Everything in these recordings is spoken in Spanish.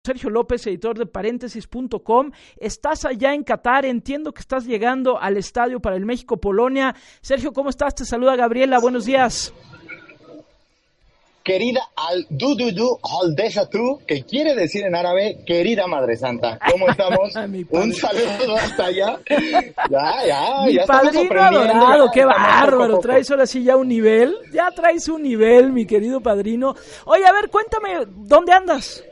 Sergio López, editor de paréntesis.com. Estás allá en Qatar, entiendo que estás llegando al estadio para el México-Polonia. Sergio, ¿cómo estás? Te saluda Gabriela, buenos días. Querida al-Dududu al-Deshatu, que quiere decir en árabe, querida Madre Santa. ¿Cómo estamos? Un saludo hasta allá. Ya estamos padrino adorado, qué bárbaro. Traes ahora sí ya un nivel. Ya traes un nivel, mi querido padrino. Oye, a ver, cuéntame, ¿dónde andas?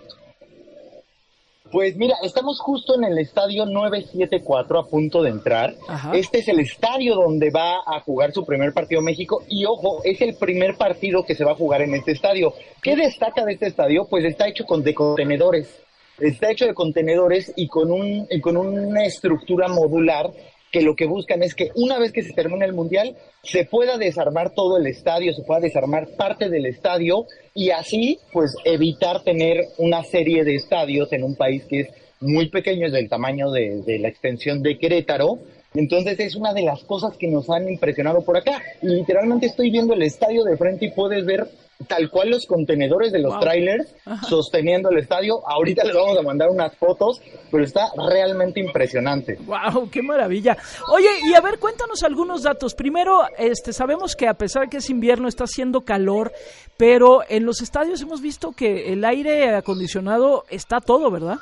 Pues mira, estamos justo en el estadio 974 a punto de entrar. Ajá. Este es el estadio donde va a jugar su primer partido México y ojo, es el primer partido que se va a jugar en este estadio. ¿Qué destaca de este estadio? Pues está hecho de contenedores. Está hecho de contenedores y con una estructura modular que lo que buscan es que una vez que se termine el Mundial se pueda desarmar todo el estadio, se pueda desarmar parte del estadio y así pues evitar tener una serie de estadios en un país que es muy pequeño, es del tamaño de la extensión de Querétaro. Entonces es una de las cosas que nos han impresionado por acá. Y literalmente estoy viendo el estadio de frente y puedes ver tal cual los contenedores de los trailers sosteniendo el estadio. Ahorita les vamos a mandar unas fotos, pero está realmente impresionante. ¡Wow! ¡Qué maravilla! Oye, y a ver, cuéntanos algunos datos. Primero, sabemos que a pesar de que es invierno, está haciendo calor, pero en los estadios hemos visto que el aire acondicionado está todo, ¿verdad?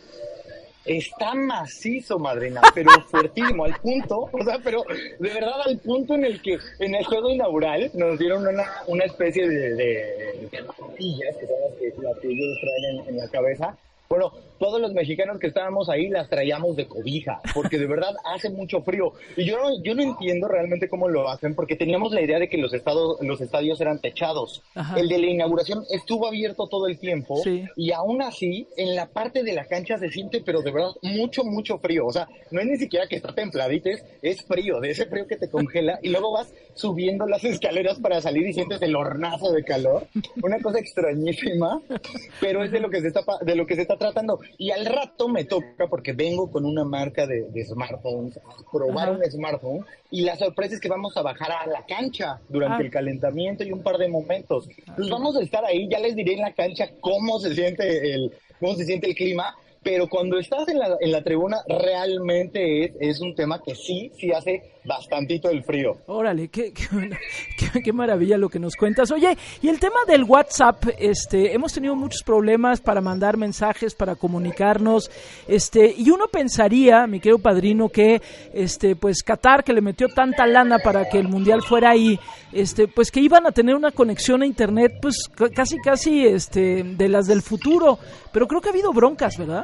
Está macizo, madrina, pero fuertísimo, al punto, pero de verdad al punto en el que en el juego inaugural nos dieron una especie de pastillas, que son las que ellos traen en la cabeza. Bueno, todos los mexicanos que estábamos ahí las traíamos de cobija, porque de verdad hace mucho frío. Y yo no entiendo realmente cómo lo hacen, porque teníamos la idea de que los estadios eran techados. Ajá. El de la inauguración estuvo abierto todo el tiempo, sí. Y aún así, en la parte de la cancha se siente, pero de verdad, mucho, mucho frío. O sea, no es ni siquiera que está templadito, es frío, de ese frío que te congela, y luego vas subiendo las escaleras para salir y sientes el hornazo de calor. Una cosa extrañísima, pero es de lo que se está tratando. Y al rato me toca, porque vengo con una marca de smartphones, a probar un smartphone, y la sorpresa es que vamos a bajar a la cancha durante el calentamiento y un par de momentos. Pues vamos a estar ahí, ya les diré en la cancha cómo se siente el clima, pero cuando estás en la tribuna realmente es un tema que sí hace bastantito el frío. Órale, qué maravilla lo que nos cuentas. Oye, y el tema del WhatsApp, hemos tenido muchos problemas para mandar mensajes, para comunicarnos, y uno pensaría, mi querido padrino, que pues Qatar, que le metió tanta lana para que el Mundial fuera ahí, pues que iban a tener una conexión a internet, pues casi de las del futuro, pero creo que ha habido broncas, ¿verdad?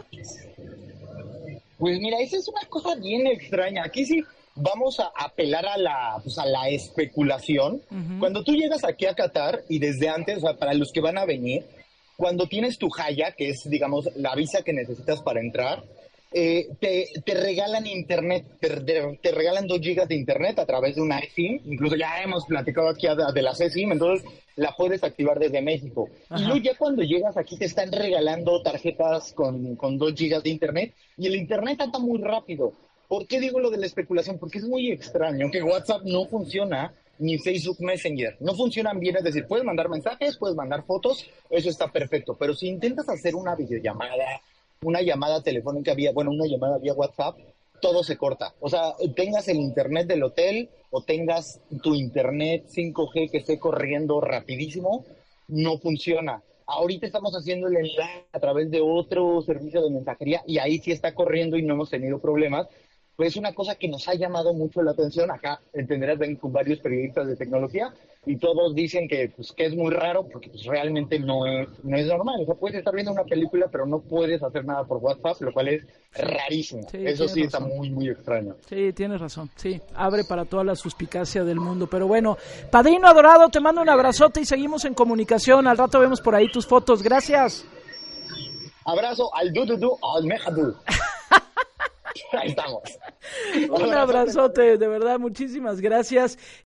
Pues mira, esa es una cosa bien extraña. Aquí sí vamos a apelar a la especulación. Uh-huh. Cuando tú llegas aquí a Qatar y desde antes, o sea, para los que van a venir, cuando tienes tu Haya, que es, digamos, la visa que necesitas para entrar, te regalan internet, te regalan 2 gigas de internet a través de una eSIM. Incluso ya hemos platicado aquí de las eSIM, entonces la puedes activar desde México. Ajá. Y luego ya cuando llegas aquí te están regalando tarjetas con 2 gigas de internet y el internet anda muy rápido. ¿Por qué digo lo de la especulación? Porque es muy extraño que WhatsApp no funciona, ni Facebook Messenger. No funcionan bien, es decir, puedes mandar mensajes, puedes mandar fotos, eso está perfecto. Pero si intentas hacer una videollamada, una llamada telefónica una llamada vía WhatsApp, todo se corta. O sea, tengas el internet del hotel o tengas tu internet 5G que esté corriendo rapidísimo, no funciona. Ahorita estamos haciendo el enlace a través de otro servicio de mensajería y ahí sí está corriendo y no hemos tenido problemas. Pues es una cosa que nos ha llamado mucho la atención. Acá, entenderás, ven con varios periodistas de tecnología y todos dicen que es muy raro porque pues realmente no es normal. O sea, puedes estar viendo una película pero no puedes hacer nada por WhatsApp, lo cual es rarísimo. Sí, eso sí está muy, muy extraño. Sí, tienes razón. Sí, abre para toda la suspicacia del mundo. Pero bueno, padrino adorado, te mando un abrazote y seguimos en comunicación. Al rato vemos por ahí tus fotos. Gracias. Abrazo al dududu al mejadu. Ahí estamos. Un abrazote, de verdad, muchísimas gracias.